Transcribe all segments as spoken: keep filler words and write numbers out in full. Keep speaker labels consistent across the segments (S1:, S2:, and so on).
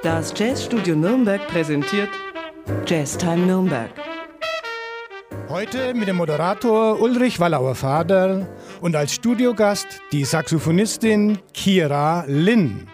S1: Das Jazzstudio Nürnberg präsentiert Jazztime Nürnberg.
S2: Heute mit dem Moderator Ulrich Wallauer-Vaderl und als Studiogast die Saxophonistin Kira Lin.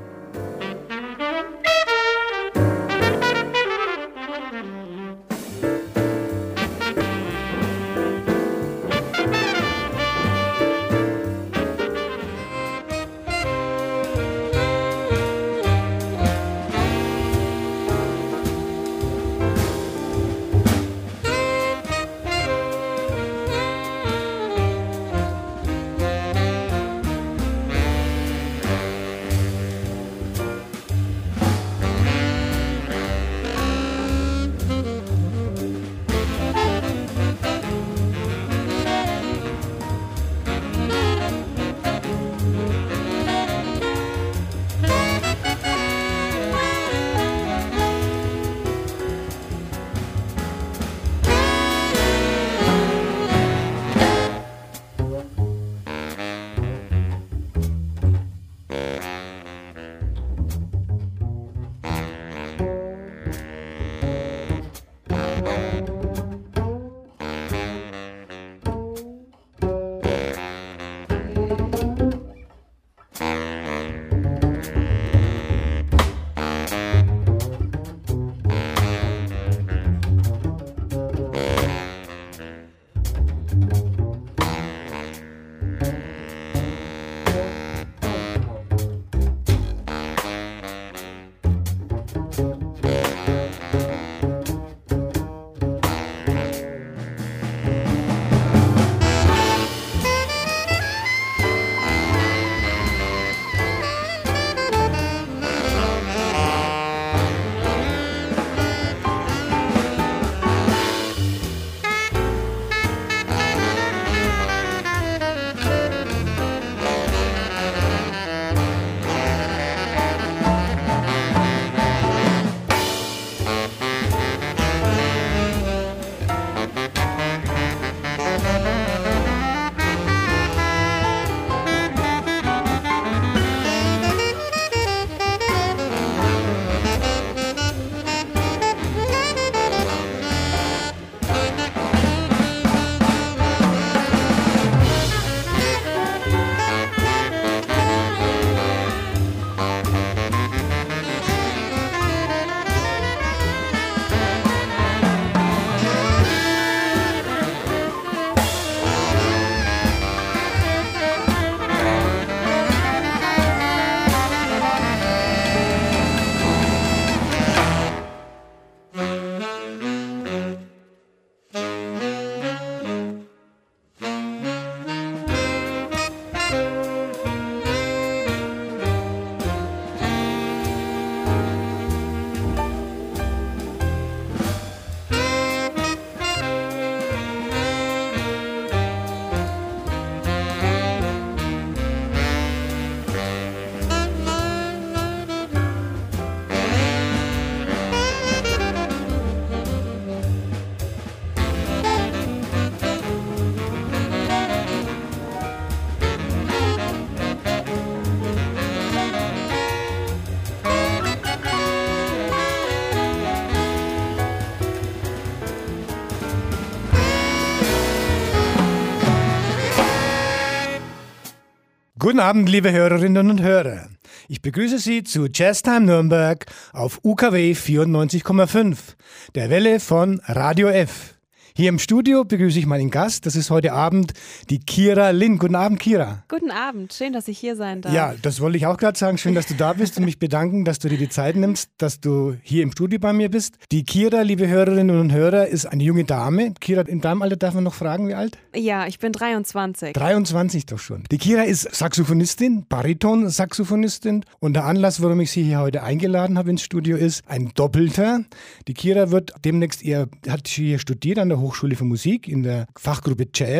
S2: Guten Abend, liebe Hörerinnen und Hörer. Ich begrüße Sie zu Jazztime Nürnberg auf U K W vierundneunzig Komma fünf, der Welle von Radio F. Hier im Studio begrüße ich meinen Gast, das ist heute Abend die Kira Lin. Guten Abend, Kira.
S3: Guten Abend, schön, dass ich hier sein darf.
S2: Ja, das wollte ich auch gerade sagen. Schön, dass du da bist und mich bedanken, dass du dir die Zeit nimmst, dass du hier im Studio bei mir bist. Die Kira, liebe Hörerinnen und Hörer, ist eine junge Dame. Kira, in deinem Alter darf man noch fragen, wie alt?
S3: Ja, ich bin dreiundzwanzig.
S2: dreiundzwanzig doch schon. Die Kira ist Saxophonistin, Bariton-Saxophonistin und der Anlass, warum ich sie hier heute eingeladen habe ins Studio, ist ein doppelter. Die Kira wird demnächst, ihr hat sie hier studiert an der Hochschule für Musik in der Fachgruppe Jazz.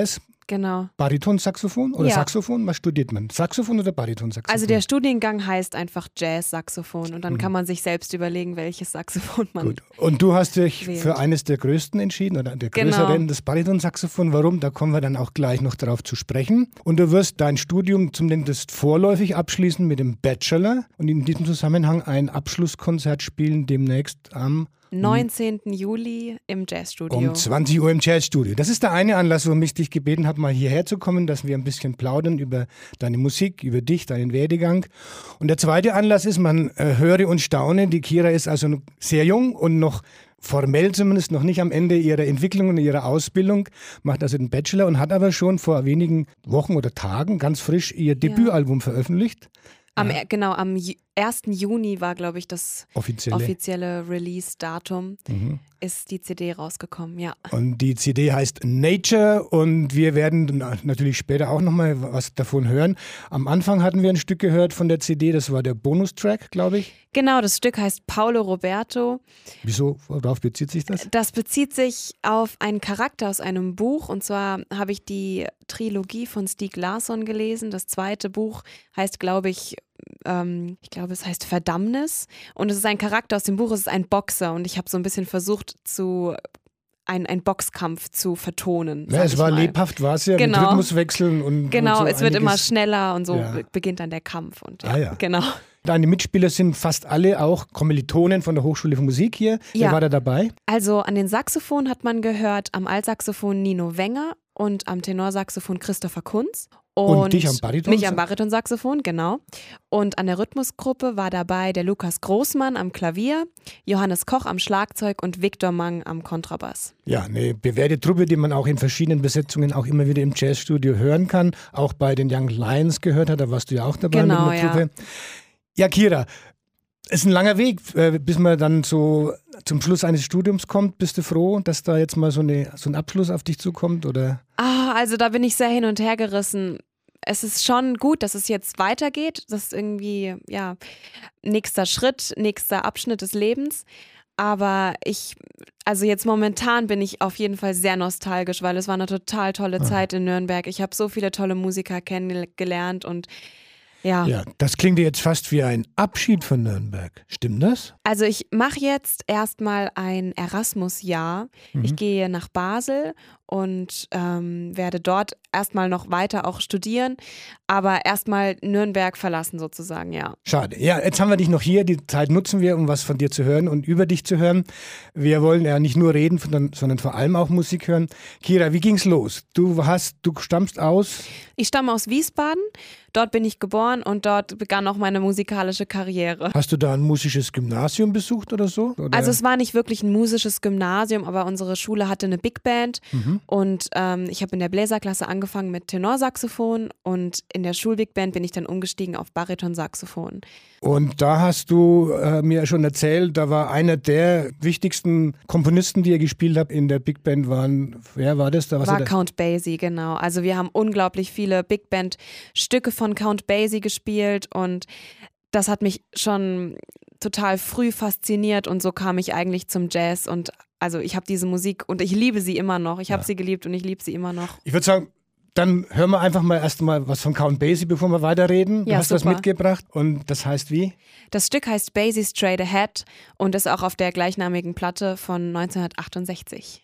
S3: Genau.
S2: Baritonsaxophon oder
S3: ja.
S2: Saxophon? Was studiert man? Saxophon oder Baritonsaxophon?
S3: Also der Studiengang heißt einfach Jazz-Saxophon und dann mhm. kann man sich selbst überlegen, welches Saxophon man
S2: Gut. Und du hast dich
S3: wählt.
S2: für eines der größten entschieden oder der größeren, genau. das Baritonsaxophon. Warum? Da kommen wir dann auch gleich noch drauf zu sprechen. Und du wirst dein Studium zumindest vorläufig abschließen mit dem Bachelor und in diesem Zusammenhang ein Abschlusskonzert spielen demnächst am
S3: neunzehnten Juli im Jazzstudio.
S2: Um zwanzig Uhr im Jazzstudio. Das ist der eine Anlass, warum ich dich gebeten habe, mal hierher zu kommen, dass wir ein bisschen plaudern über deine Musik, über dich, deinen Werdegang. Und der zweite Anlass ist, man äh, höre und staune, die Kira ist also sehr jung und noch formell zumindest noch nicht am Ende ihrer Entwicklung und ihrer Ausbildung, macht also den Bachelor und hat aber schon vor wenigen Wochen oder Tagen ganz frisch ihr Debütalbum ja. veröffentlicht.
S3: Am, ja. Genau, am ersten Juni war, glaube ich, das
S2: offizielle,
S3: offizielle Release-Datum, mhm. ist die C D rausgekommen, ja.
S2: Und die C D heißt Nature und wir werden natürlich später auch nochmal was davon hören. Am Anfang hatten wir ein Stück gehört von der C D, das war der Bonustrack, glaube ich.
S3: Genau, das Stück heißt Paolo Roberto.
S2: Wieso, worauf bezieht sich das?
S3: Das bezieht sich auf einen Charakter aus einem Buch und zwar habe ich die Trilogie von Stieg Larsson gelesen. Das zweite Buch heißt, glaube ich, ähm, ich glaube es heißt Verdammnis und es ist ein Charakter aus dem Buch, es ist ein Boxer und ich habe so ein bisschen versucht zu Ein, ein Boxkampf zu vertonen.
S2: Ja, es war
S3: mal.
S2: lebhaft, war es ja,
S3: genau.
S2: mit Rhythmuswechseln und
S3: Genau,
S2: und so
S3: es wird
S2: einiges.
S3: immer schneller und so
S2: ja.
S3: beginnt dann der Kampf. Und, ja,
S2: ah, ja.
S3: Genau.
S2: Deine Mitspieler sind fast alle auch Kommilitonen von der Hochschule für Musik hier.
S3: Ja.
S2: Wer war da dabei?
S3: Also an den Saxophon hat man gehört, am Altsaxophon Nino Wenger und am Tenorsaxophon Christopher Kunz. Und,
S2: und dich am Bariton?
S3: Mich am Baritonsaxophon, genau. Und an der Rhythmusgruppe war dabei der Lukas Großmann am Klavier, Johannes Koch am Schlagzeug und Viktor Mang am Kontrabass.
S2: Ja, eine bewährte Truppe, die man auch in verschiedenen Besetzungen auch immer wieder im Jazzstudio hören kann. Auch bei den Young Lions gehört hat, da warst du ja auch dabei
S3: genau,
S2: mit einer Truppe.
S3: Ja.
S2: Ja, Kira, es ist ein langer Weg, bis man dann so zum Schluss eines Studiums kommt. Bist du froh, dass da jetzt mal so, eine, so ein Abschluss auf dich zukommt? Oder?
S3: Ah, also da bin ich sehr hin und her gerissen. Es ist schon gut, dass es jetzt weitergeht. Das ist irgendwie, ja, nächster Schritt, nächster Abschnitt des Lebens. Aber ich, also jetzt momentan bin ich auf jeden Fall sehr nostalgisch, weil es war eine total tolle Zeit in Nürnberg. Ich habe so viele tolle Musiker kennengelernt und ja.
S2: Ja, das klingt jetzt fast wie ein Abschied von Nürnberg. Stimmt das?
S3: Also ich mache jetzt erstmal ein Erasmus-Jahr. Mhm. Ich gehe nach Basel und ähm, werde dort erstmal noch weiter auch studieren, aber erstmal Nürnberg verlassen sozusagen, ja.
S2: Schade. Ja, jetzt haben wir dich noch hier. Die Zeit nutzen wir, um was von dir zu hören und über dich zu hören. Wir wollen ja nicht nur reden, sondern vor allem auch Musik hören. Kira, wie ging's los? Du hast, du stammst aus?
S3: Ich stamme aus Wiesbaden. Dort bin ich geboren und dort begann auch meine musikalische Karriere.
S2: Hast du da ein musisches Gymnasium besucht oder so? Oder?
S3: Also es war nicht wirklich ein musisches Gymnasium, aber unsere Schule hatte eine Big Band mhm. und ähm, ich habe in der Bläserklasse angefangen mit Tenorsaxophon und in der Schul-Big Band bin ich dann umgestiegen auf Baritonsaxophon.
S2: Und da hast du äh, mir schon erzählt, da war einer der wichtigsten Komponisten, die ihr gespielt habt in der Big Band, waren, wer war das? Da, was
S3: war Count Basie, genau. Also wir haben unglaublich viele Big Band Stücke von Count Basie gespielt und das hat mich schon total früh fasziniert und so kam ich eigentlich zum Jazz und also ich habe diese Musik und ich liebe sie immer noch. Ich habe ja. sie geliebt und ich liebe sie immer noch.
S2: Ich würde sagen, dann hören wir einfach mal erst mal was von Count Basie, bevor wir weiterreden. Du
S3: ja,
S2: hast
S3: super.
S2: das mitgebracht und das heißt wie?
S3: Das Stück heißt Basie Straight Ahead und ist auch auf der gleichnamigen Platte von neunzehnhundertachtundsechzig.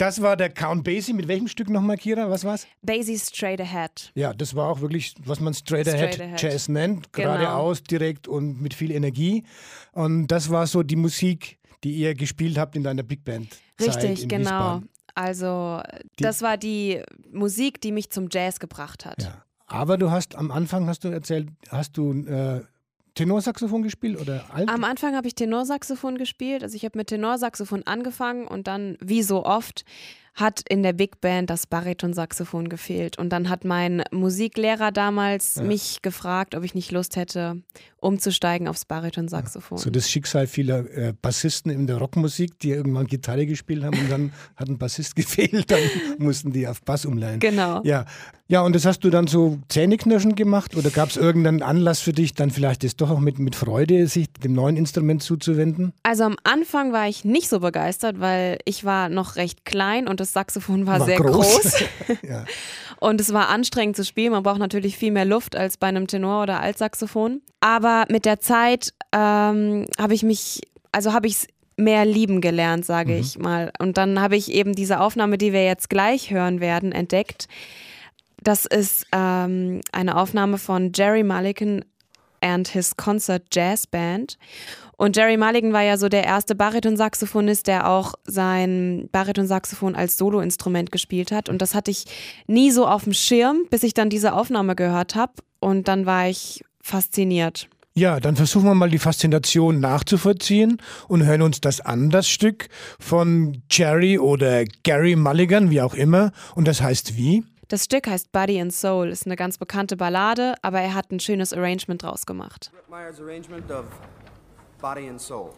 S2: Das war der Count Basie. Mit welchem Stück nochmal, Kira? Was war's?
S3: Basie Straight Ahead.
S2: Ja, das war auch wirklich, was man Straight, Straight Ahead, Ahead Jazz nennt.
S3: Genau.
S2: Geradeaus, direkt und mit viel Energie. Und das war so die Musik, die ihr gespielt habt in deiner Big Band.
S3: Richtig, genau.
S2: Wiesbaden.
S3: Also
S2: Die-
S3: das war die Musik, die mich zum Jazz gebracht hat.
S2: Ja. Aber du hast am Anfang, hast du erzählt, hast du äh, Tenorsaxophon gespielt oder Alt?
S3: Am Anfang habe ich Tenorsaxophon gespielt. Also ich habe mit Tenorsaxophon angefangen und dann, wie so oft, hat in der Big Band das Baritonsaxophon gefehlt. Und dann hat mein Musiklehrer damals
S2: Ja.
S3: mich gefragt, ob ich nicht Lust hätte, umzusteigen aufs Baritonsaxophon.
S2: So das Schicksal vieler äh, Bassisten in der Rockmusik, die irgendwann Gitarre gespielt haben und dann hat ein Bassist gefehlt, dann mussten die auf Bass umleihen.
S3: Genau.
S2: Ja. Ja, und das hast du dann so zähneknirschend gemacht oder gab es irgendeinen Anlass für dich, dann vielleicht das doch auch mit, mit Freude, sich dem neuen Instrument zuzuwenden?
S3: Also am Anfang war ich nicht so begeistert, weil ich war noch recht klein und das Saxophon war,
S2: War
S3: sehr
S2: groß.
S3: groß.
S2: Ja.
S3: Und es war anstrengend zu spielen. Man braucht natürlich viel mehr Luft als bei einem Tenor- oder Altsaxophon. Aber mit der Zeit ähm, habe ich mich, also habe ich es mehr lieben gelernt, sage
S2: Mhm.
S3: ich mal. Und dann habe ich eben diese Aufnahme, die wir jetzt gleich hören werden, entdeckt. Das ist ähm, eine Aufnahme von Jerry Mulligan and his Concert Jazz Band. Und Jerry Mulligan war ja so der erste Baritonsaxophonist, der auch sein Baritonsaxophon als Soloinstrument gespielt hat. Und das hatte ich nie so auf dem Schirm, bis ich dann diese Aufnahme gehört habe. Und dann war ich fasziniert.
S2: Ja, dann versuchen wir mal die Faszination nachzuvollziehen und hören uns das an, das Stück von Jerry oder Gary Mulligan, wie auch immer. Und das heißt wie?
S3: Das Stück heißt Body and Soul, ist eine ganz bekannte Ballade, aber er hat ein schönes Arrangement draus gemacht.
S4: Brett Meyer's arrangement of Body and Soul.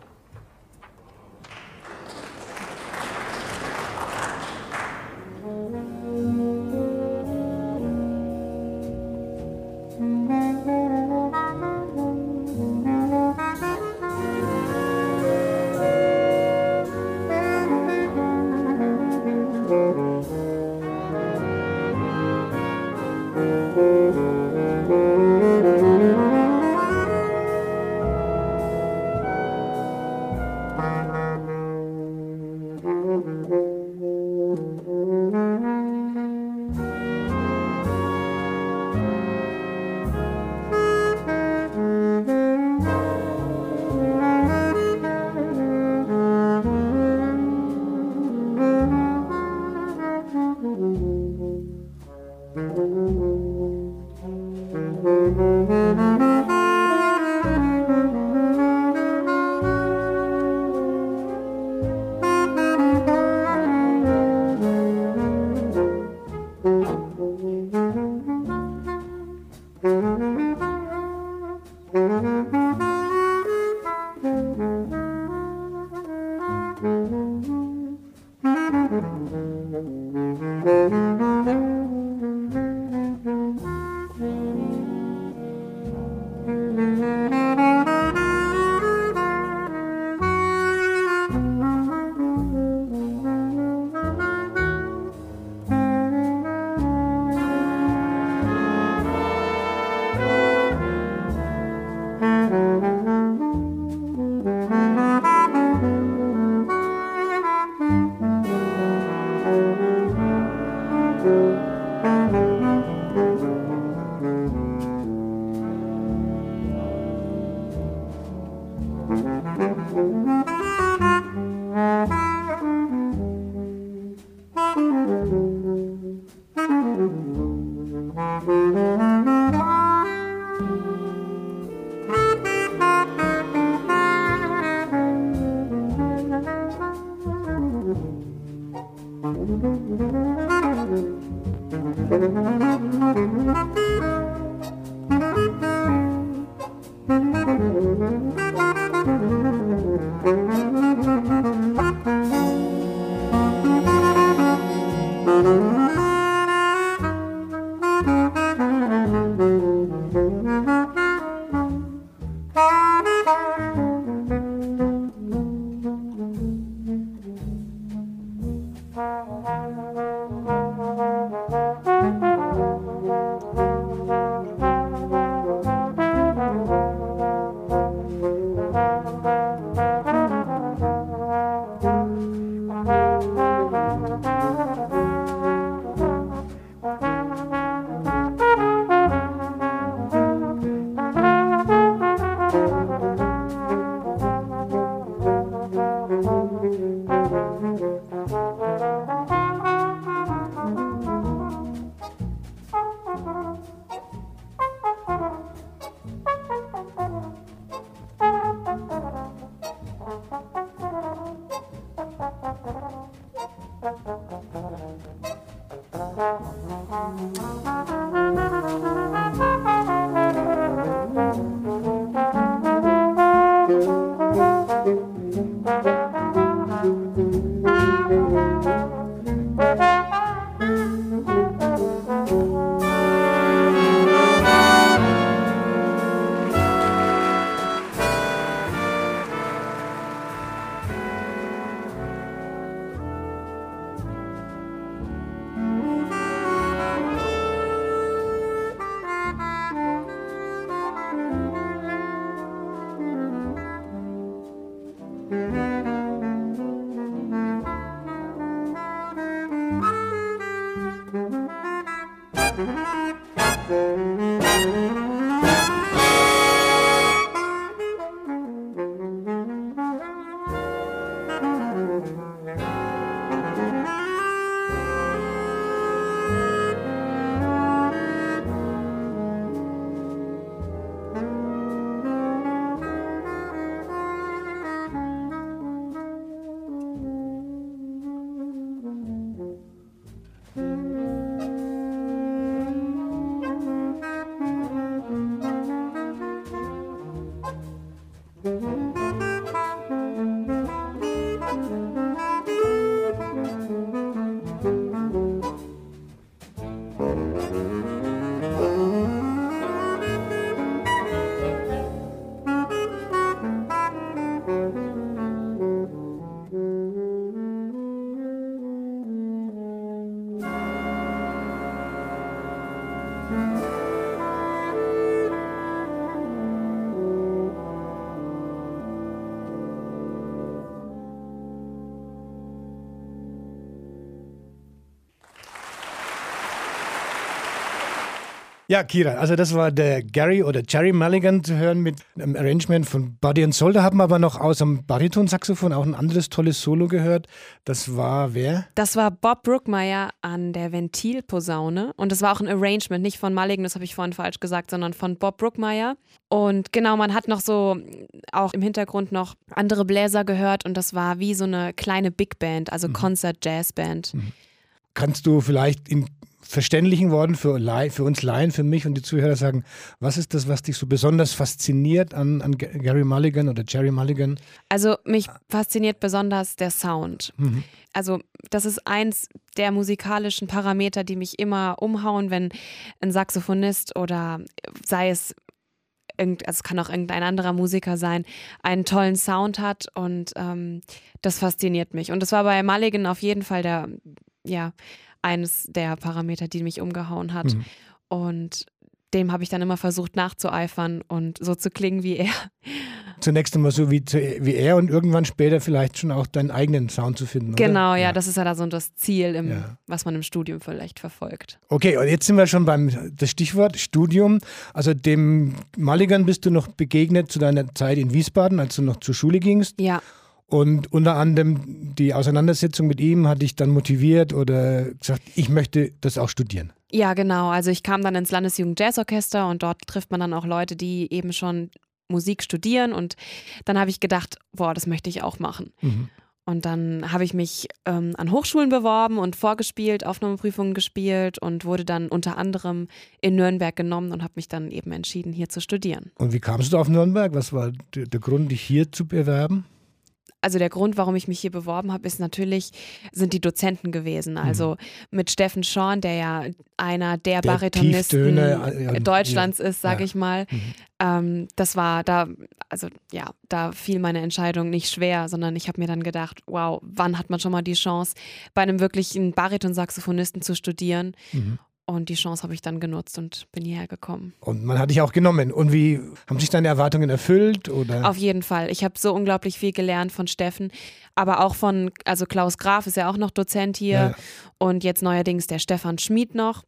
S2: Ja, Kira, also das war der Gary oder Jerry Mulligan zu hören mit einem Arrangement von Body and Soul. Da haben wir aber noch außer dem Baritonsaxophon auch ein anderes tolles Solo gehört. Das war wer?
S3: Das war Bob Brookmeyer an der Ventilposaune und das war auch ein Arrangement, nicht von Mulligan, das habe ich vorhin falsch gesagt, sondern von Bob Brookmeyer. Und genau, man hat noch so auch im Hintergrund noch andere Bläser gehört und das war wie so eine kleine Big Band, also
S2: Mhm.
S3: Concert-Jazz-Band.
S2: Mhm. Kannst du vielleicht in verständlichen Worten für, für uns Laien, für mich und die Zuhörer sagen, was ist das, was dich so besonders fasziniert an, an Gary Mulligan oder Jerry Mulligan?
S3: Also mich fasziniert besonders der Sound.
S2: Mhm.
S3: Also das ist eins der musikalischen Parameter, die mich immer umhauen, wenn ein Saxophonist oder sei es, irgend, also es kann auch irgendein anderer Musiker sein, einen tollen Sound hat und ähm, das fasziniert mich. Und das war bei Mulligan auf jeden Fall der, ja, eines der Parameter, die mich umgehauen hat.
S2: Mhm.
S3: Und dem habe ich dann immer versucht nachzueifern und so zu klingen wie er.
S2: Zunächst einmal so wie, wie er und irgendwann später vielleicht schon auch deinen eigenen Sound zu finden, oder?
S3: Genau, ja, ja, das ist ja da so das Ziel, im,
S2: ja.
S3: was man im Studium vielleicht verfolgt.
S2: Okay, und jetzt sind wir schon beim das Stichwort Studium. Also dem Mulligan bist du noch begegnet zu deiner Zeit in Wiesbaden, als du noch zur Schule gingst.
S3: Ja.
S2: Und unter anderem die Auseinandersetzung mit ihm hat dich dann motiviert oder gesagt, ich möchte das auch studieren.
S3: Ja, genau. Also ich kam dann ins Landesjugend-Jazzorchester und dort trifft man dann auch Leute, die eben schon Musik studieren und dann habe ich gedacht, boah, das möchte ich auch machen.
S2: Mhm.
S3: Und dann habe ich mich ähm, an Hochschulen beworben und vorgespielt, Aufnahmeprüfungen gespielt und wurde dann unter anderem in Nürnberg genommen und habe mich dann eben entschieden, hier zu studieren.
S2: Und wie kamst du auf Nürnberg? Was war der, der Grund, dich hier zu bewerben?
S3: Also der Grund, warum ich mich hier beworben habe, ist natürlich, sind die Dozenten gewesen. Also mhm. mit Steffen Schorn, der ja einer der, der Baritonisten ja, Deutschlands ja, ist, sage ja. ich mal. Mhm. Ähm, das war da, also ja, da fiel meine Entscheidung nicht schwer, sondern ich habe mir dann gedacht, wow, wann hat man schon mal die Chance, bei einem wirklichen Baritonsaxophonisten zu studieren? Mhm. Und die Chance habe ich dann genutzt und bin hierher gekommen.
S2: Und man hat dich auch genommen. Und wie haben sich deine Erwartungen erfüllt? Oder?
S3: Auf jeden Fall. Ich habe so unglaublich viel gelernt von Steffen, aber auch von, also Klaus Graf ist ja auch noch Dozent hier ja, ja. und jetzt neuerdings der Stefan Schmid noch.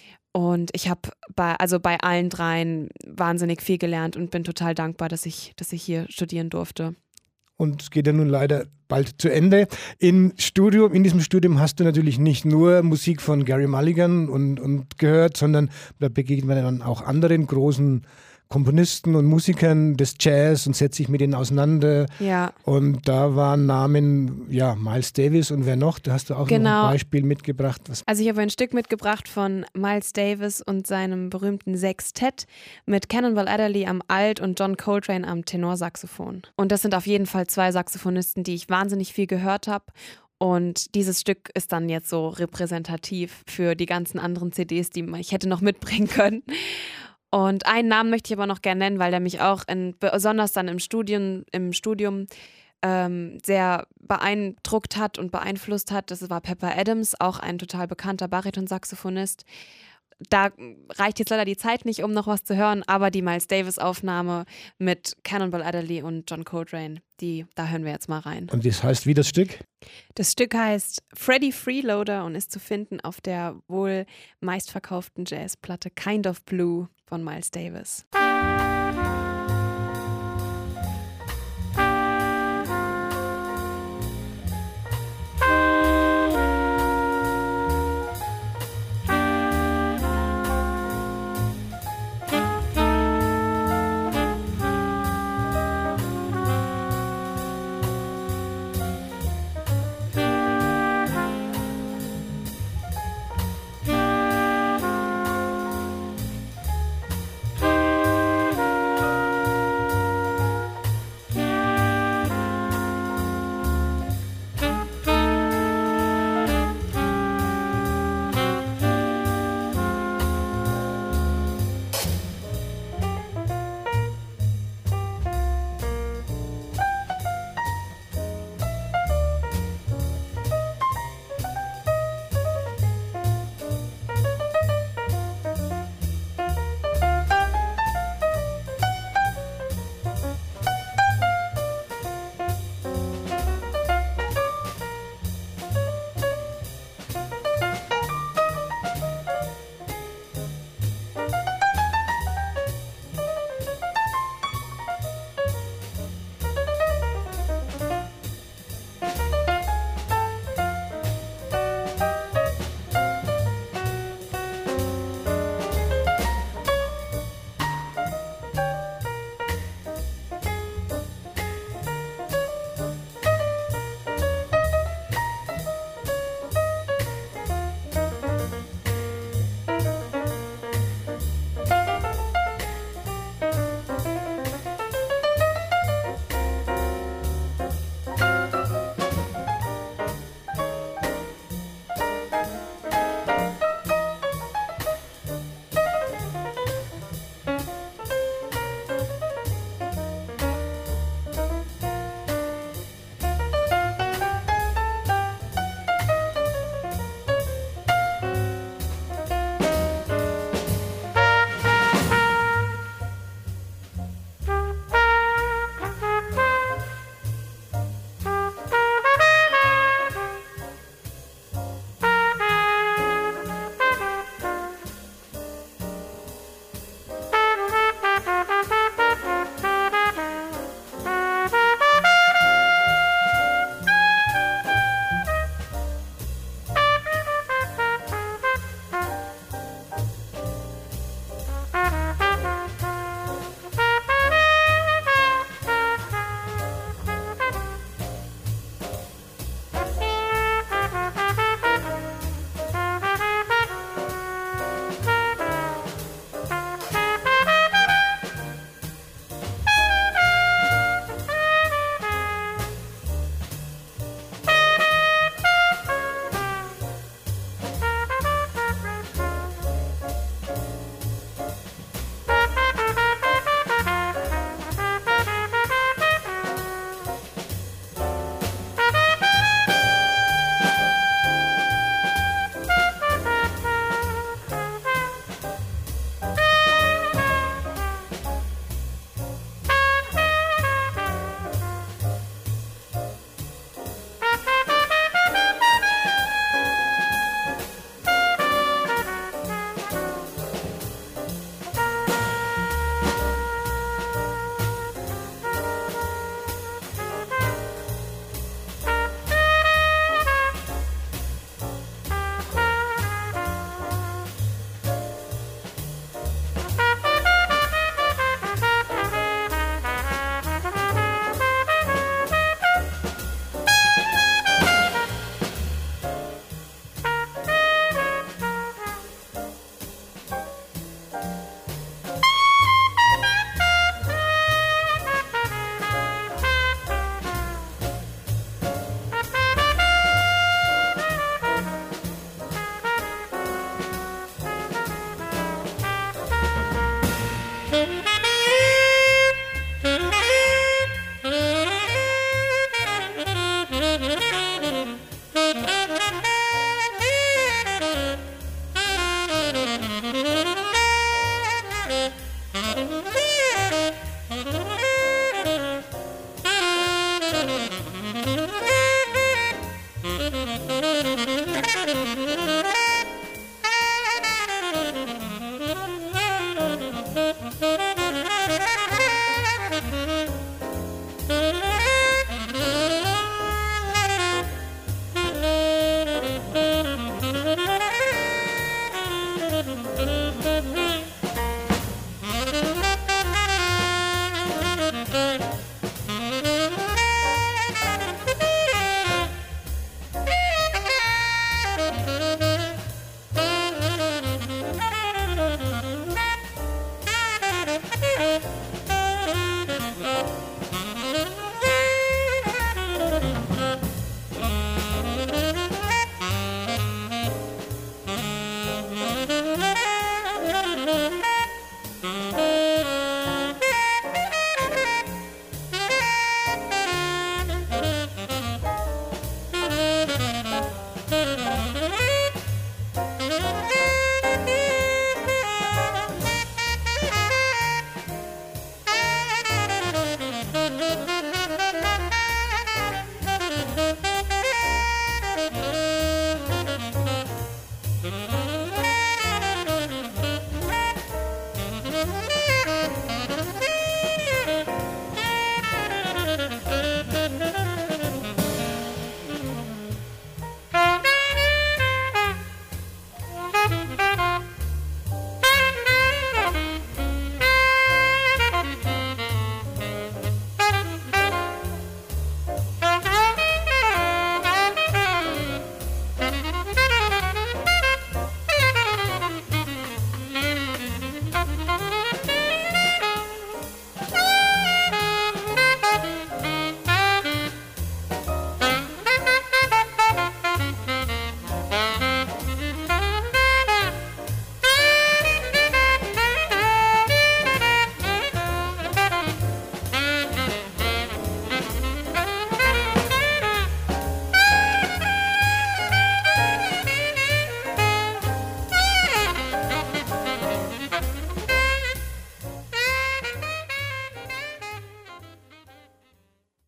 S3: Und ich habe bei, also bei allen dreien wahnsinnig viel gelernt und bin total dankbar, dass ich, dass ich hier studieren durfte.
S2: Und es geht ja nun leider bald zu Ende. Im Studium, in diesem Studium hast du natürlich nicht nur Musik von Gary Mulligan und, und gehört, sondern da begegnet man dann auch anderen großen Komponisten und Musikern des Jazz und setze sich mit denen auseinander.
S3: Ja.
S2: Und da waren Namen, ja, Miles Davis und wer noch? Da hast du auch
S3: Genau.
S2: noch ein Beispiel mitgebracht. Was
S3: Also ich habe ein Stück mitgebracht von Miles Davis und seinem berühmten Sextett mit Cannonball Adderley am Alt und John Coltrane am Tenorsaxophon. Und das sind auf jeden Fall zwei Saxophonisten, die ich wahnsinnig viel gehört habe. Und dieses Stück ist dann jetzt so repräsentativ für die ganzen anderen C Ds, die ich hätte noch mitbringen können. Und einen Namen möchte ich aber noch gerne nennen, weil der mich auch in, besonders dann im Studium, im Studium ähm, sehr beeindruckt hat und beeinflusst hat. Das war Pepper Adams, auch ein total bekannter Baritonsaxophonist. Da reicht jetzt leider die Zeit nicht, um noch was zu hören, aber die Miles Davis-Aufnahme mit Cannonball Adderley und John Coltrane, die, da hören wir jetzt mal rein.
S2: Und das heißt wie das Stück?
S3: Das Stück heißt Freddie Freeloader und ist zu finden auf der wohl meistverkauften Jazzplatte Kind of Blue von Miles Davis.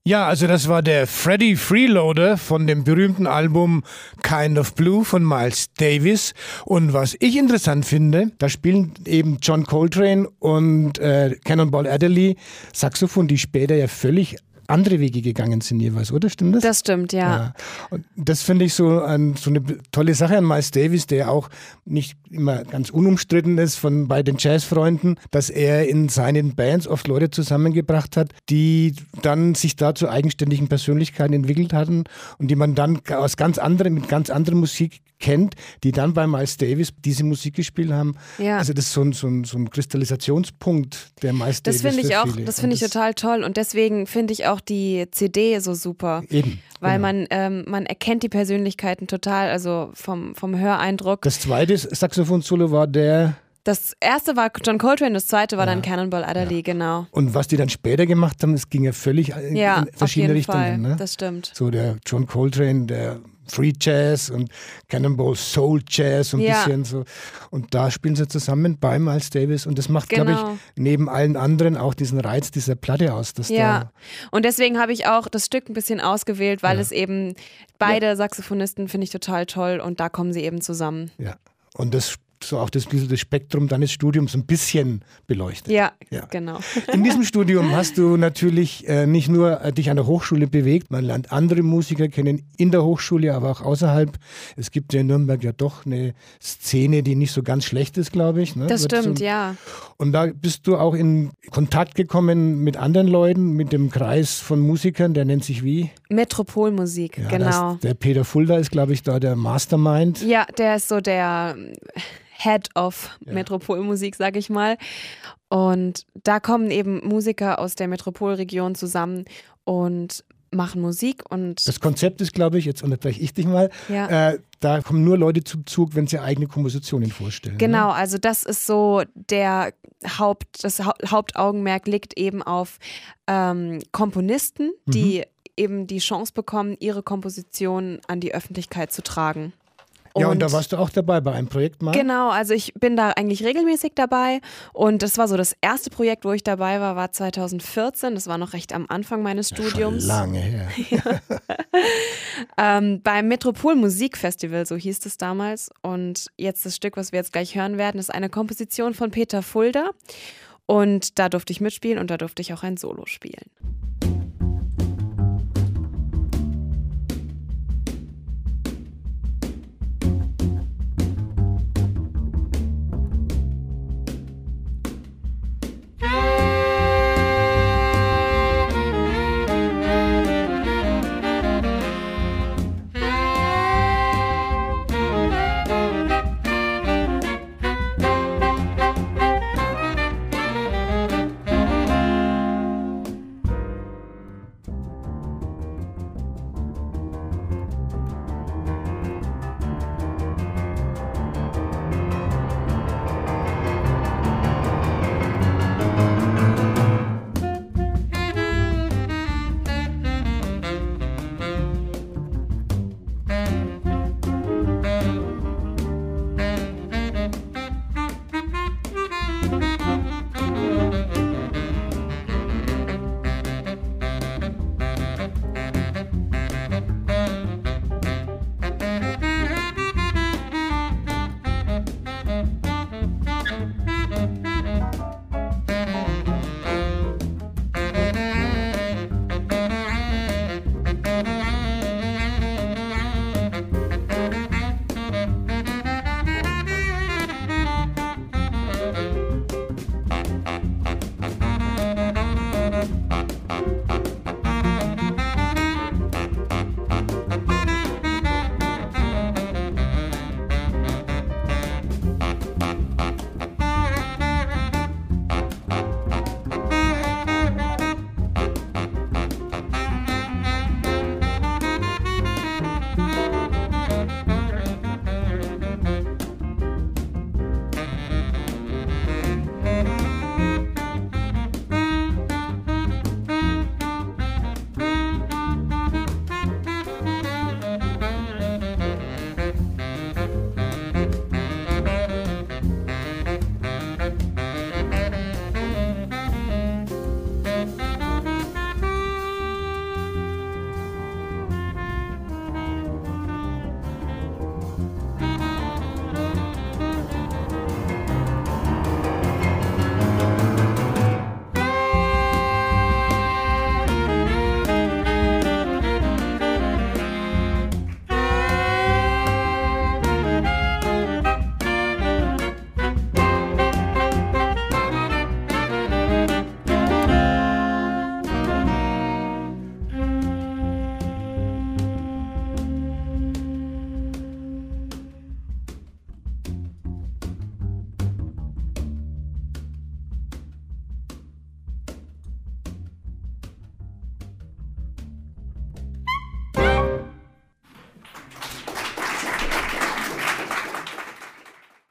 S2: Ja, also das war der Freddie Freeloader von dem berühmten Album Kind of Blue von Miles Davis. Und was ich interessant finde, da spielen eben John Coltrane und äh, Cannonball Adderley Saxophon, die später ja völlig andere Wege gegangen sind jeweils, oder? Stimmt das?
S3: Das stimmt, ja.
S2: ja. Und das finde ich so, ein, so eine tolle Sache an Miles Davis, der auch nicht immer ganz unumstritten ist von bei den Jazzfreunden, dass er in seinen Bands oft Leute zusammengebracht hat, die dann sich da zu eigenständigen Persönlichkeiten entwickelt hatten und die man dann aus ganz anderen, mit ganz anderen Musik kennt, die dann bei Miles Davis diese Musik gespielt haben. Ja. Also das ist so ein, so ein, so ein Kristallisationspunkt der Miles
S3: das
S2: Davis.
S3: Find ich auch,
S2: viele.
S3: das finde ich total toll und deswegen finde ich auch die C D so super.
S2: Eben.
S3: Weil
S2: genau.
S3: man, ähm, man erkennt die Persönlichkeiten total, also vom, vom Höreindruck.
S2: Das zweite Saxophon-Solo war der...
S3: Das erste war John Coltrane, das zweite war ja. dann Cannonball Adderley, ja. genau.
S2: Und was die dann später gemacht haben, es ging ja völlig in,
S3: ja,
S2: in verschiedene
S3: auf jeden
S2: Richtungen.
S3: Fall.
S2: Ne?
S3: Das stimmt.
S2: So der John Coltrane, der Free Jazz und Cannonball Soul Jazz und ein
S3: ja.
S2: bisschen so. Und da spielen sie zusammen bei Miles Davis und das macht,
S3: genau.
S2: glaube ich, neben allen anderen auch diesen Reiz dieser Platte aus. Dass
S3: ja,
S2: da
S3: und deswegen habe ich auch das Stück ein bisschen ausgewählt, weil ja. es eben beide ja. Saxophonisten finde ich total toll und da kommen sie eben zusammen.
S2: Ja, und das so auch das, das Spektrum deines Studiums ein bisschen beleuchtet.
S3: Ja, ja. genau.
S2: In diesem Studium hast du natürlich äh, nicht nur äh, dich an der Hochschule bewegt, man lernt andere Musiker kennen in der Hochschule, aber auch außerhalb. Es gibt ja in Nürnberg ja doch eine Szene, die nicht so ganz schlecht ist, glaube ich. Ne?
S3: Das
S2: Wird
S3: stimmt,
S2: so,
S3: ja.
S2: Und da bist du auch in Kontakt gekommen mit anderen Leuten, mit dem Kreis von Musikern, der nennt sich wie?
S3: Metropolmusik,
S2: ja,
S3: genau.
S2: Das, der Peter Fulda ist, glaube ich, da der Mastermind.
S3: Ja, der ist so der Head of ja. Metropolmusik, sag ich mal. Und da kommen eben Musiker aus der Metropolregion zusammen und machen Musik. Und
S2: das Konzept ist, glaube ich, jetzt unterbreche ich dich mal,
S3: ja.
S2: äh, da kommen nur Leute zum Zug, wenn sie eigene Kompositionen vorstellen.
S3: Genau,
S2: ne?
S3: also das ist so der Haupt, das ha- Hauptaugenmerk liegt eben auf ähm, Komponisten, die mhm. eben die Chance bekommen, ihre Kompositionen an die Öffentlichkeit zu tragen.
S2: Ja, und, und da warst du auch dabei bei einem Projekt mal?
S3: Genau, also ich bin da eigentlich regelmäßig dabei und das war so das erste Projekt, wo ich dabei war, war zwanzig vierzehn, das war noch recht am Anfang meines Studiums.
S2: Schon lange her.
S3: ja. ähm, beim Metropol Musikfestival, so hieß es damals, und jetzt das Stück, was wir jetzt gleich hören werden, ist eine Komposition von Peter Fulda und da durfte ich mitspielen und da durfte ich auch ein Solo spielen.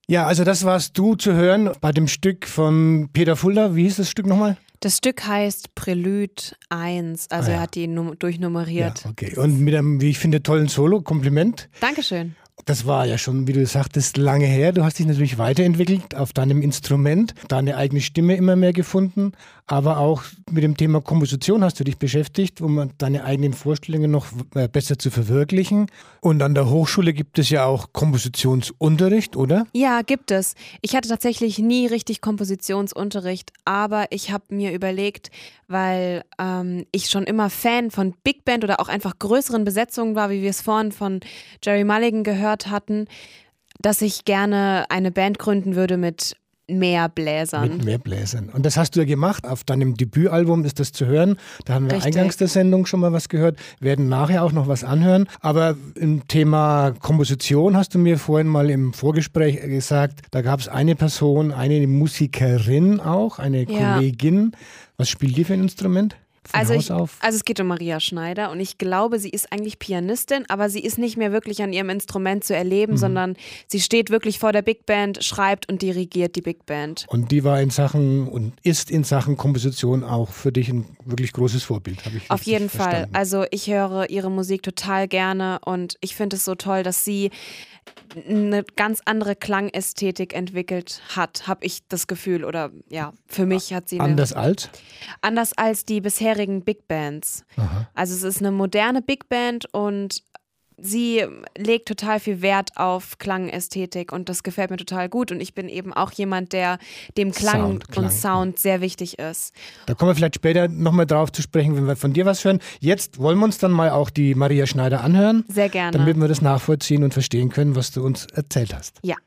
S2: Ja, also das warst du zu hören bei dem Stück von Peter Fulda. Wie hieß das Stück nochmal?
S3: Das Stück heißt Prelude eins, also
S2: Ah, ja.
S3: er hat die num- durchnummeriert.
S2: Ja, okay. Und mit einem, wie ich finde, tollen Solo. Kompliment.
S3: Dankeschön.
S2: Das war ja schon, wie du sagtest, lange her. Du hast dich natürlich weiterentwickelt auf deinem Instrument, deine eigene Stimme immer mehr gefunden, aber auch mit dem Thema Komposition hast du dich beschäftigt, um deine eigenen Vorstellungen noch besser zu verwirklichen. Und an der Hochschule gibt es ja auch Kompositionsunterricht, oder?
S3: Ja, gibt es. Ich hatte tatsächlich nie richtig Kompositionsunterricht, aber ich habe mir überlegt, weil ähm, ich schon immer Fan von Big Band oder auch einfach größeren Besetzungen war, wie wir es vorhin von Gerry Mulligan gehört hatten, dass ich gerne eine Band gründen würde mit mehr Bläsern.
S2: Mit mehr Bläsern. Und das hast du ja gemacht. Auf deinem Debütalbum ist das zu hören. Da haben wir
S3: Richtig.
S2: eingangs der Sendung schon mal was gehört. Werden nachher auch noch was anhören. Aber im Thema Komposition hast du mir vorhin mal im Vorgespräch gesagt, da gab es eine Person, eine Musikerin auch, eine
S3: Ja.
S2: Kollegin. Was spielt die für ein Instrument? Von
S3: Also,
S2: Haus
S3: ich,
S2: auf?
S3: also es geht um Maria Schneider und ich glaube, sie ist eigentlich Pianistin, aber sie ist nicht mehr wirklich an ihrem Instrument zu erleben,
S2: Mhm.
S3: sondern sie steht wirklich vor der Big Band, schreibt und dirigiert die Big Band.
S2: Und die war in Sachen und ist in Sachen Komposition auch für dich ein wirklich großes Vorbild, habe ich
S3: Auf
S2: richtig
S3: jeden Fall.
S2: verstanden.
S3: Also ich höre ihre Musik total gerne und ich finde es so toll, dass sie eine ganz andere Klangästhetik entwickelt hat, habe ich das Gefühl. Oder ja, für mich hat sie eine,
S2: Anders als?
S3: anders als die bisherigen Big Bands.
S2: Aha.
S3: Also es ist eine moderne Big Band und sie legt total viel Wert auf Klangästhetik und das gefällt mir total gut. Und ich bin eben auch jemand, der dem Klang
S2: Sound, Klang.
S3: und Sound sehr wichtig ist.
S2: Da kommen wir vielleicht später nochmal drauf zu sprechen, wenn wir von dir was hören. Jetzt wollen wir uns dann mal auch die Maria Schneider anhören,
S3: Sehr gerne.
S2: damit wir das nachvollziehen und verstehen können, was du uns erzählt hast.
S3: Ja.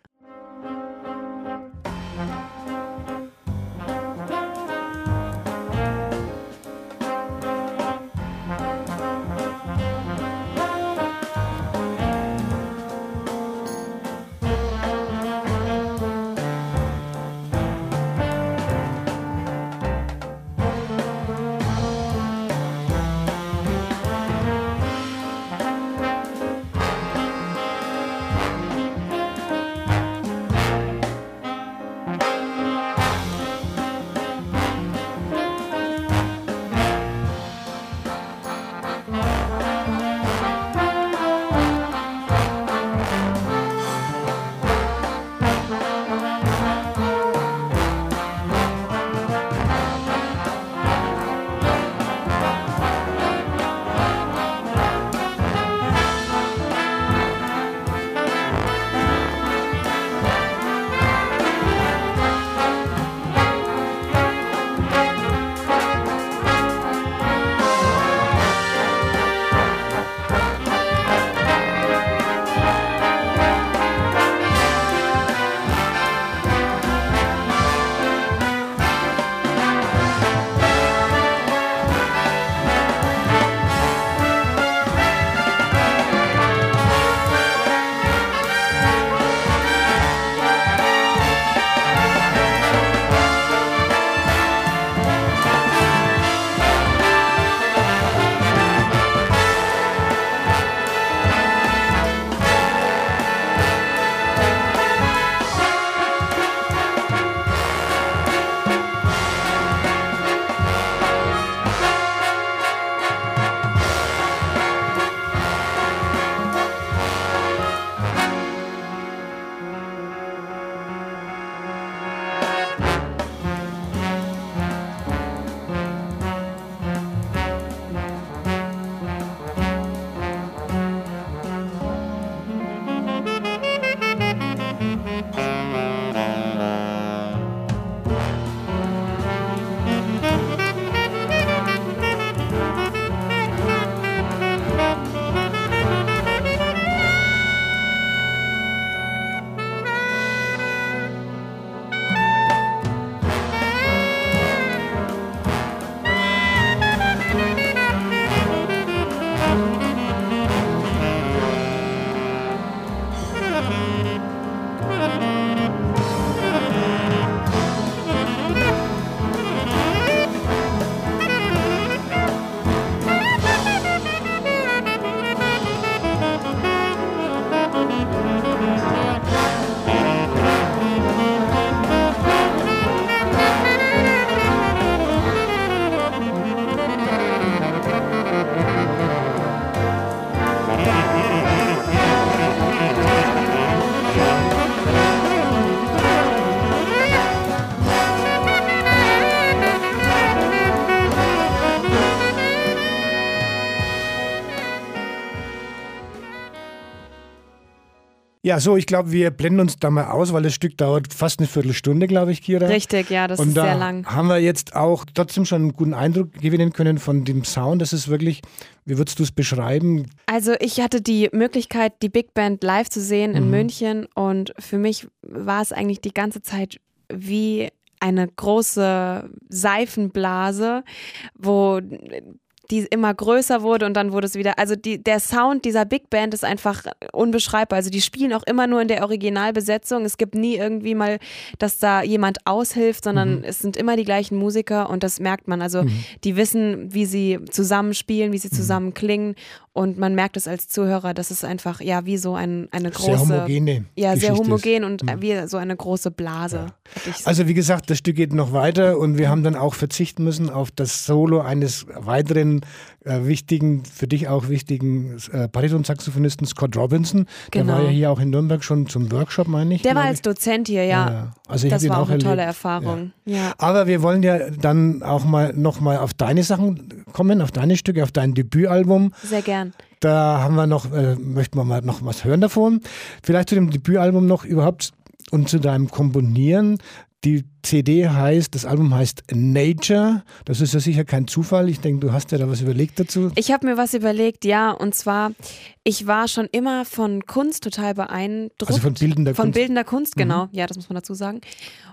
S2: Ja, so, ich glaube, wir blenden uns da mal aus, weil das Stück dauert fast eine Viertelstunde, glaube ich, Kira.
S3: Richtig, ja, das
S2: Und
S3: ist
S2: da
S3: sehr lang.
S2: haben wir jetzt auch trotzdem schon einen guten Eindruck gewinnen können von dem Sound. Das ist wirklich, wie würdest du es beschreiben?
S3: Also ich hatte die Möglichkeit, die Big Band live zu sehen in mhm. München und für mich war es eigentlich die ganze Zeit wie eine große Seifenblase, wo die immer größer wurde und dann wurde es wieder, also die, der Sound dieser Big Band ist einfach unbeschreibbar. Also die spielen auch immer nur in der Originalbesetzung. Es gibt nie irgendwie mal, dass da jemand aushilft, sondern mhm. es sind immer die gleichen Musiker und das merkt man. Also mhm. die wissen, wie sie zusammenspielen, wie sie zusammen klingen und man merkt es als Zuhörer, dass es einfach, ja, wie so ein, eine große...
S2: Sehr homogene
S3: Ja, sehr
S2: Geschichte
S3: homogen und
S2: mhm.
S3: wie so eine große Blase.
S2: Ja.
S3: So.
S2: Also wie gesagt, das Stück geht noch weiter und wir haben dann auch verzichten müssen auf das Solo eines weiteren äh, wichtigen, für dich auch wichtigen äh, Bariton-Saxophonisten Scott Robinson.
S3: Genau.
S2: Der war ja hier auch in Nürnberg schon zum Workshop, meine ich.
S3: Der war als Dozent hier, ja.
S2: ja. Also ich
S3: das war
S2: ihn
S3: auch,
S2: auch
S3: eine
S2: erlebt.
S3: tolle Erfahrung.
S2: Ja.
S3: Ja.
S2: Aber wir wollen ja dann auch mal noch mal auf deine Sachen kommen, auf deine Stücke, auf dein Debütalbum.
S3: Sehr gern.
S2: Da haben wir noch, äh, möchten wir mal noch was hören davon. Vielleicht zu dem Debütalbum noch überhaupt und zu deinem Komponieren. Die C D heißt, das Album heißt Nature. Das ist ja sicher kein Zufall. Ich denke, du hast ja da was überlegt dazu.
S3: Ich habe mir was überlegt, ja. Und zwar, ich war schon immer von Kunst total beeindruckt.
S2: Also von bildender
S3: von
S2: Kunst.
S3: Von bildender Kunst, genau. Mhm. Ja, das muss man dazu sagen.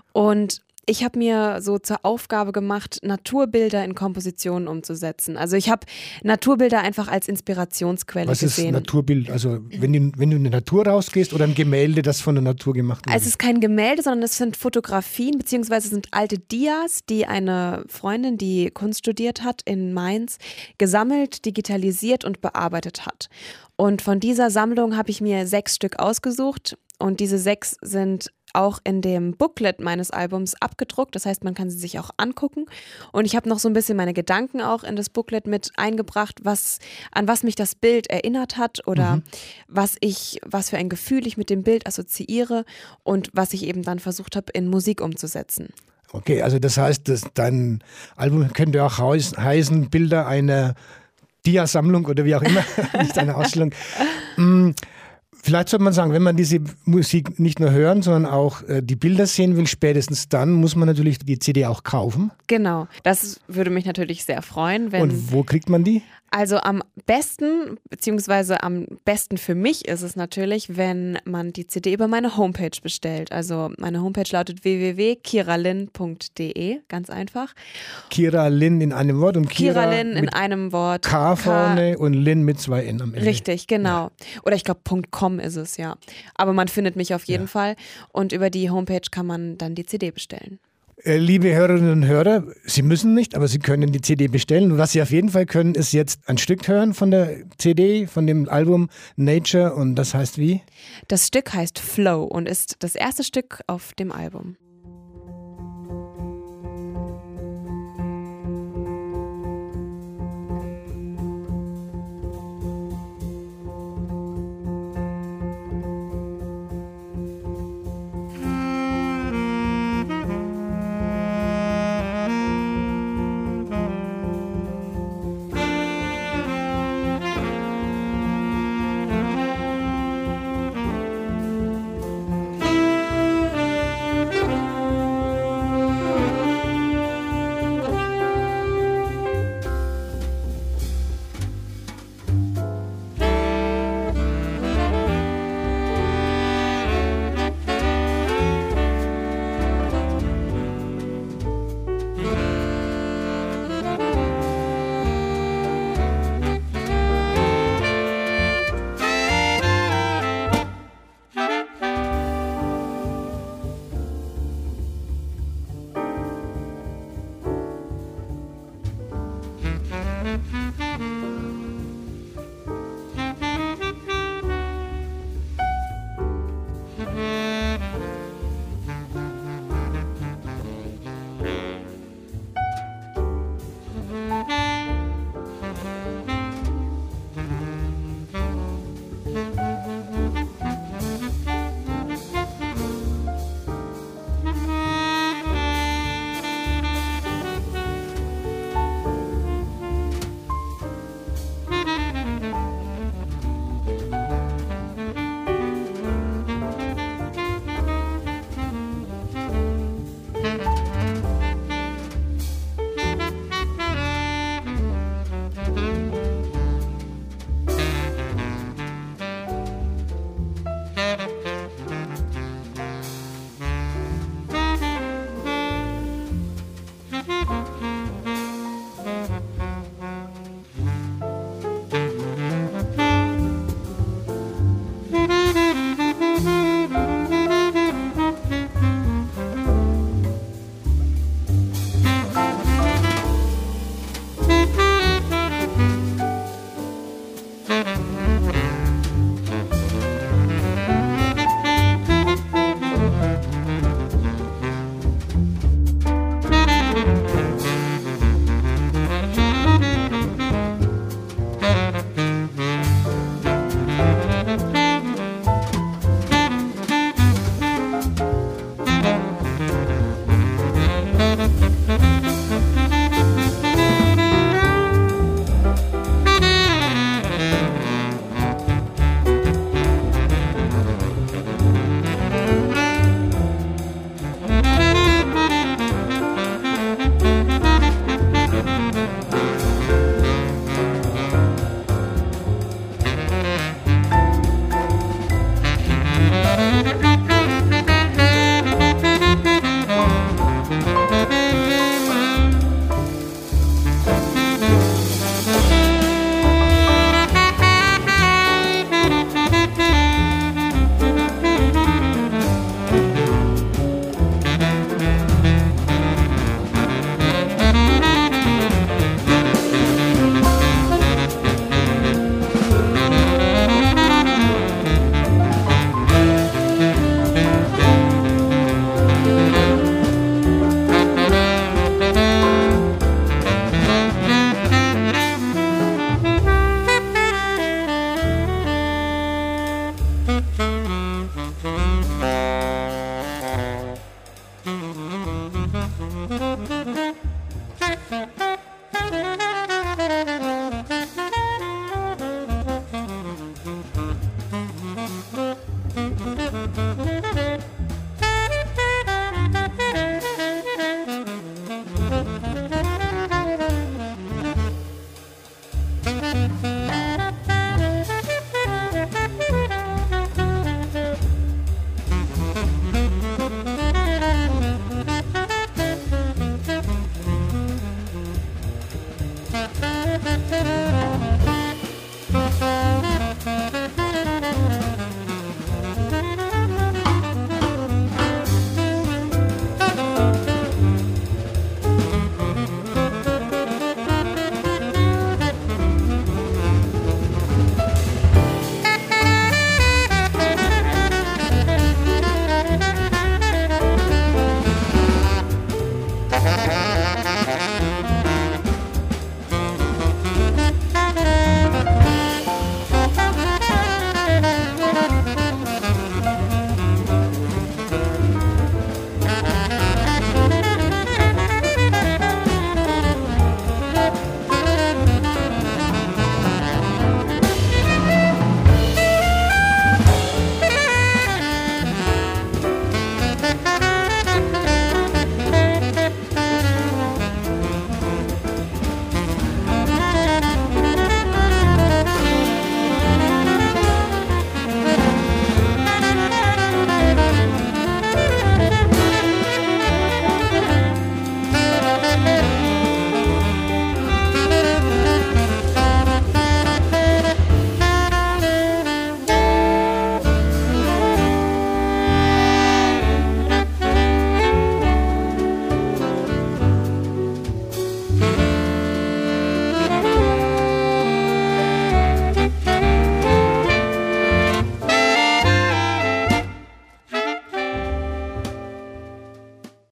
S3: Und ich habe mir so zur Aufgabe gemacht, Naturbilder in Kompositionen umzusetzen. Also ich habe Naturbilder einfach als Inspirationsquelle
S2: Was
S3: gesehen.
S2: Was ist Naturbild? Also wenn du, wenn du in die Natur rausgehst oder ein Gemälde, das von der Natur gemacht wurde?
S3: Es ist kein Gemälde, sondern es sind Fotografien, beziehungsweise sind alte Dias, die eine Freundin, die Kunst studiert hat in Mainz, gesammelt, digitalisiert und bearbeitet hat. Und von dieser Sammlung habe ich mir sechs Stück ausgesucht und diese sechs sind auch in dem Booklet meines Albums abgedruckt. Das heißt, man kann sie sich auch angucken. Und ich habe noch so ein bisschen meine Gedanken auch in das Booklet mit eingebracht, was, an was mich das Bild erinnert hat oder mhm. was ich, was für ein Gefühl ich mit dem Bild assoziiere und was ich eben dann versucht habe, in Musik umzusetzen.
S2: Okay, also das heißt, dass dein Album könnte auch heißen, Bilder einer Dia-Sammlung oder wie auch immer, nicht eine Ausstellung. mm. Vielleicht sollte man sagen, wenn man diese Musik nicht nur hören, sondern auch äh, die Bilder sehen will, spätestens dann muss man natürlich die C D auch kaufen.
S3: Genau, das würde mich natürlich sehr freuen. Wenn
S2: Und wo kriegt man die?
S3: Also am besten, beziehungsweise am besten für mich ist es natürlich, wenn man die C D über meine Homepage bestellt. Also meine Homepage lautet w w w punkt kiralin punkt d e, ganz einfach.
S2: Kiralin in einem Wort und Kira
S3: Kiralin in einem Wort.
S2: K vorne K und Lin mit zwei N am Ende.
S3: Richtig, genau. Ja. Oder ich glaube .com ist es, ja. Aber man findet mich auf jeden ja. Fall und über die Homepage kann man dann die C D bestellen.
S2: Liebe Hörerinnen und Hörer, Sie müssen nicht, aber Sie können die C D bestellen. Und was Sie auf jeden Fall können, ist jetzt ein Stück hören von der C D, von dem Album Nature. Und das heißt wie?
S3: Das Stück heißt Flow und ist das erste Stück auf dem Album.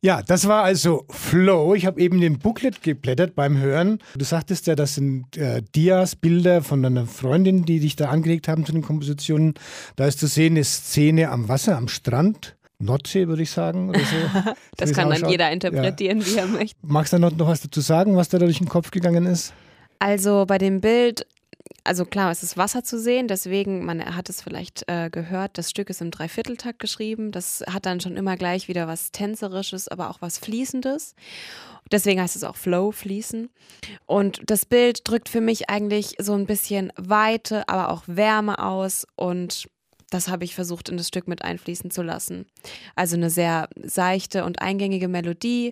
S2: Ja, das war also Flow. Ich habe eben den Booklet geblättert beim Hören. Du sagtest ja, das sind äh, Dias, Bilder von deiner Freundin, die dich da angeregt haben zu den Kompositionen. Da ist zu sehen eine Szene am Wasser, am Strand. Nordsee, würde ich sagen, oder so.
S3: Das kann dann jeder interpretieren, ja. wie er möchte.
S2: Magst du noch, noch was dazu sagen, was da durch den Kopf gegangen ist?
S3: Also bei dem Bild, also klar, es ist Wasser zu sehen, deswegen, man hat es vielleicht äh, gehört, das Stück ist im Dreivierteltakt geschrieben. Das hat dann schon immer gleich wieder was Tänzerisches, aber auch was Fließendes. Deswegen heißt es auch Flow, Fließen. Und das Bild drückt für mich eigentlich so ein bisschen Weite, aber auch Wärme aus, und das habe ich versucht, in das Stück mit einfließen zu lassen. Also eine sehr seichte und eingängige Melodie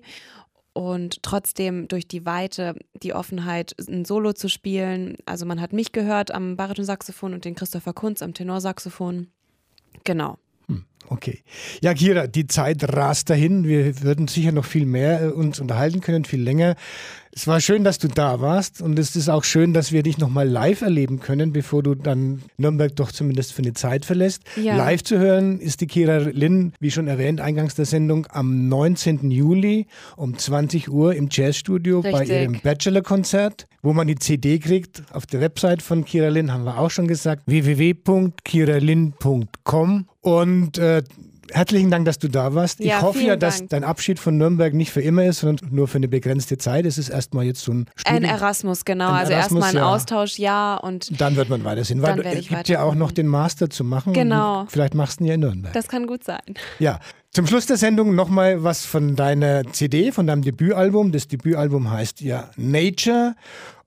S3: und trotzdem durch die Weite, die Offenheit, ein Solo zu spielen. Also man hat mich gehört am Baritonsaxophon und den Christopher Kunz am Tenorsaxophon. Genau.
S2: Okay. Ja, Kira, die Zeit rast dahin. Wir würden sicher noch viel mehr äh, uns unterhalten können, viel länger. Es war schön, dass du da warst, und es ist auch schön, dass wir dich nochmal live erleben können, bevor du dann Nürnberg doch zumindest für eine Zeit verlässt.
S3: Ja.
S2: Live zu hören ist die Kira Lynn, wie schon erwähnt, eingangs der Sendung, am neunzehnten Juli um zwanzig Uhr im Jazzstudio bei
S3: Richtig.
S2: ihrem Bachelor-Konzert, wo man die C D kriegt. Auf der Website von Kira Lynn haben wir auch schon gesagt, w w w punkt kira lynn punkt com. Und äh, herzlichen Dank, dass du da warst. Ich
S3: Ja,
S2: hoffe ja,
S3: vielen
S2: dass
S3: Dank.
S2: dein Abschied von Nürnberg nicht für immer ist, sondern nur für eine begrenzte Zeit. Es ist erstmal jetzt so ein Studium.
S3: Ein Erasmus, genau.
S2: Ein
S3: also
S2: Erasmus,
S3: erstmal ein
S2: ja.
S3: Austausch, ja. Und
S2: Dann wird man weitersehen, weil
S3: Dann
S2: es
S3: werde ich
S2: gibt ja auch noch den Master zu machen.
S3: Genau.
S2: Vielleicht machst du ihn ja in Nürnberg.
S3: das kann gut sein.
S2: Ja, zum Schluss der Sendung nochmal was von deiner C D, von deinem Debütalbum. Das Debütalbum heißt ja Nature.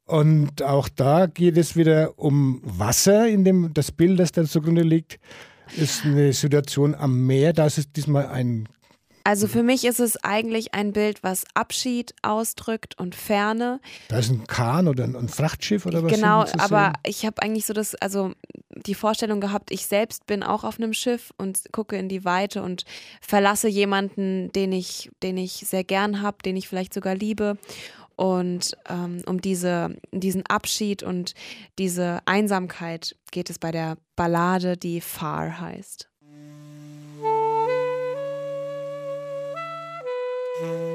S2: Und auch da geht es wieder um Wasser, in dem das Bild, das da zugrunde liegt, ist eine Situation am Meer. Da ist es diesmal ein...
S3: Also für mich ist es eigentlich ein Bild, was Abschied ausdrückt und Ferne.
S2: Da ist ein Kahn oder ein, ein Frachtschiff oder was?
S3: Genau,
S2: zu
S3: aber
S2: sehen?
S3: ich habe eigentlich so das, also die Vorstellung gehabt, ich selbst bin auch auf einem Schiff und gucke in die Weite und verlasse jemanden, den ich, den ich sehr gern habe, den ich vielleicht sogar liebe. Und ähm, um diese, diesen Abschied und diese Einsamkeit geht es bei der Ballade, die Far heißt.